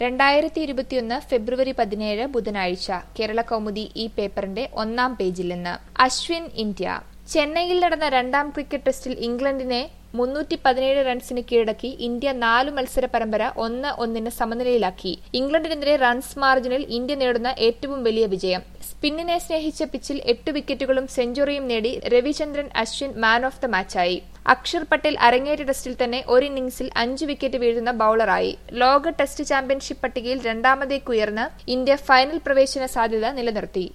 2021 ഫെബ്രുവരി 17 ബുധനാഴ്ച കേരള കൗമുദി ഈ പേപ്പറിന്റെ ഒന്നാം പേജിൽ നിന്ന് അശ്വിൻ ഇന്ത്യ ചെന്നൈയിൽ നടന്ന രണ്ടാം ക്രിക്കറ്റ് ടെസ്റ്റിൽ ഇംഗ്ലണ്ടിനെ 317 റൺസിന് കീഴടക്കി ഇന്ത്യ 4 മത്സര പരമ്പര 1-1 സമനിലയിലാക്കി. ഇംഗ്ലണ്ടിനെതിരെ റൺസ് മാർജിനിൽ ഇന്ത്യ നേടുന്ന ഏറ്റവും വലിയ വിജയം. സ്പിന്നിനെ സ്നേഹിച്ച പിച്ചിൽ 8 വിക്കറ്റുകളും സെഞ്ചുറിയും നേടി Ravichandran Ashwin man of the മാച്ചായി. അക്ഷർ പട്ടേൽ അരങ്ങേറ്റ ടെസ്റ്റിൽ തന്നെ ഒരു ഇന്നിംഗ്സിൽ 5 വിക്കറ്റ് വീഴുന്ന ബൌളറായി. ലോക ടെസ്റ്റ് ചാമ്പ്യൻഷിപ്പ് പട്ടികയിൽ രണ്ടാമതേക്കുയർന്ന് ഇന്ത്യ ഫൈനൽ പ്രവേശന സാധ്യത നിലനിർത്തി.